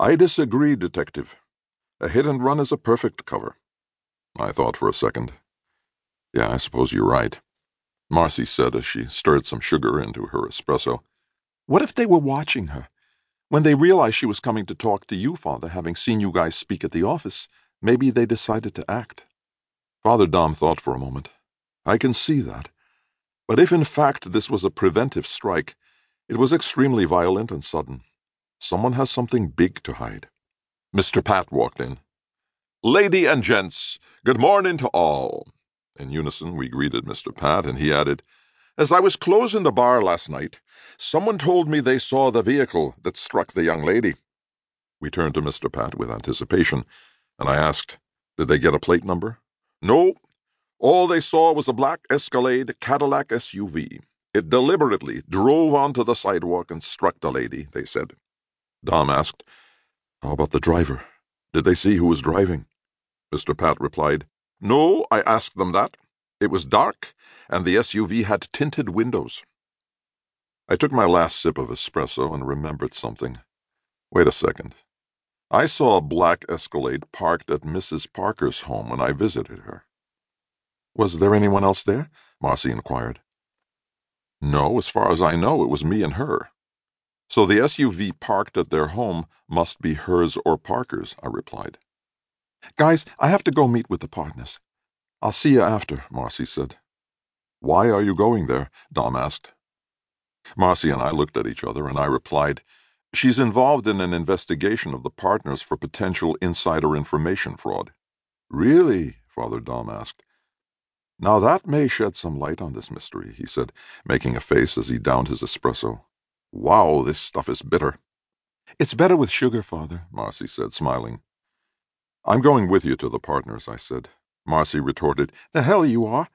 I disagree, Detective. A hit and run is a perfect cover. I thought for a second. Yeah, I suppose you're right, Marcy said as she stirred some sugar into her espresso. What if they were watching her? When they realized she was coming to talk to you, Father, having seen you guys speak at the office, maybe they decided to act. Father Dom thought for a moment. I can see that. But if in fact this was a preventive strike, it was extremely violent and sudden. Someone has something big to hide. Mr. Pat walked in. Lady and gents, good morning to all. In unison, we greeted Mr. Pat, and he added, As I was closing the bar last night, someone told me they saw the vehicle that struck the young lady. We turned to Mr. Pat with anticipation, and I asked, Did they get a plate number? No. All they saw was a black Escalade Cadillac SUV. It deliberately drove onto the sidewalk and struck the lady, they said. Dom asked, How about the driver? Did they see who was driving? Mr. Pat replied, No, I asked them that. It was dark, and the SUV had tinted windows. I took my last sip of espresso and remembered something. Wait a second. I saw a black Escalade parked at Mrs. Parker's home when I visited her. Was there anyone else there? Marcy inquired. No, as far as I know, it was me and her. So the SUV parked at their home must be hers or Parker's, I replied. Guys, I have to go meet with the partners. I'll see you after, Marcy said. Why are you going there? Dom asked. Marcy and I looked at each other, and I replied, She's involved in an investigation of the partners for potential insider information fraud. Really? Father Dom asked. Now that may shed some light on this mystery, he said, making a face as he downed his espresso. Wow, this stuff is bitter. It's better with sugar, Father, Marcy said, smiling. I'm going with you to the partners, I said. Marcy retorted, The hell you are.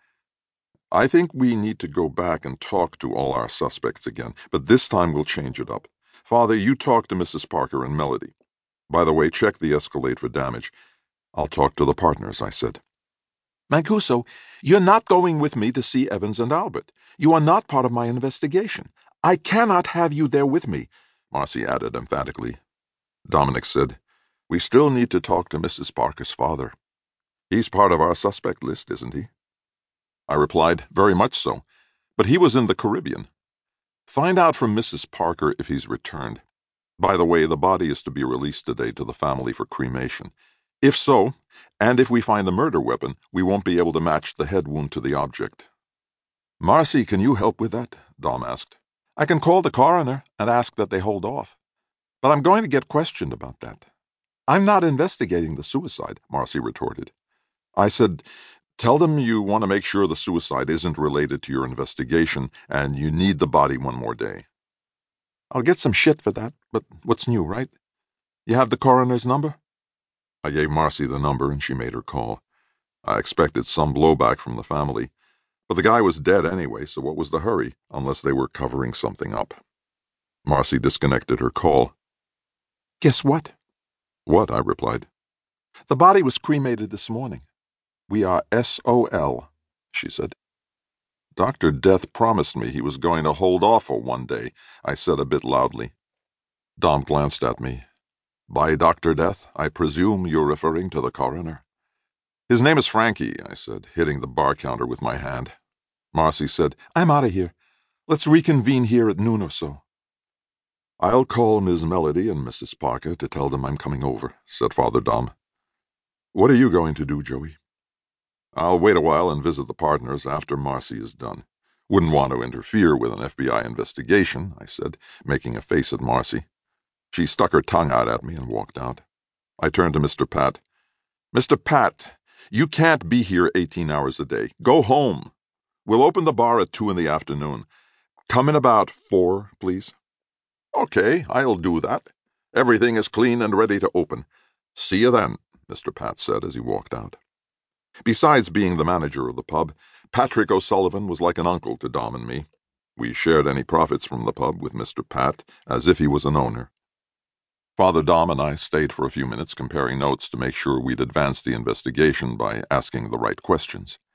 I think we need to go back and talk to all our suspects again, but this time we'll change it up. Father, you talk to Mrs. Parker and Melody. By the way, check the Escalade for damage. I'll talk to the partners, I said. Mancuso, you're not going with me to see Evans and Albert. You are not part of my investigation. I cannot have you there with me, Marcy added emphatically. Dominic said, We still need to talk to Mrs. Parker's father. He's part of our suspect list, isn't he? I replied, Very much so, but he was in the Caribbean. Find out from Mrs. Parker if he's returned. By the way, the body is to be released today to the family for cremation. If so, and if we find the murder weapon, we won't be able to match the head wound to the object. Marcy, can you help with that? Dom asked. I can call the coroner and ask that they hold off. But I'm going to get questioned about that. I'm not investigating the suicide, Marcy retorted. I said, Tell them you want to make sure the suicide isn't related to your investigation and you need the body one more day. I'll get some shit for that, but what's new, right? You have the coroner's number? I gave Marcy the number and she made her call. I expected some blowback from the family, but the guy was dead anyway, so what was the hurry, unless they were covering something up? Marcy disconnected her call. Guess what? What? I replied. The body was cremated this morning. We are SOL, she said. Dr. Death promised me he was going to hold off for one day, I said a bit loudly. Dom glanced at me. By Dr. Death, I presume you're referring to the coroner. His name is Frankie, I said, hitting the bar counter with my hand. Marcy said, I'm out of here. Let's reconvene here at noon or so. I'll call Miss Melody and Mrs. Parker to tell them I'm coming over, said Father Dom. What are you going to do, Joey? I'll wait a while and visit the partners after Marcy is done. Wouldn't want to interfere with an FBI investigation, I said, making a face at Marcy. She stuck her tongue out at me and walked out. I turned to Mr. Pat. Mr. Pat, you can't be here 18 hours a day. Go home. We'll open the bar at 2 in the afternoon. Come in about 4, please. Okay, I'll do that. Everything is clean and ready to open. See you then, Mr. Pat said as he walked out. Besides being the manager of the pub, Patrick O'Sullivan was like an uncle to Dom and me. We shared any profits from the pub with Mr. Pat as if he was an owner. Father Dom and I stayed for a few minutes comparing notes to make sure we'd advanced the investigation by asking the right questions.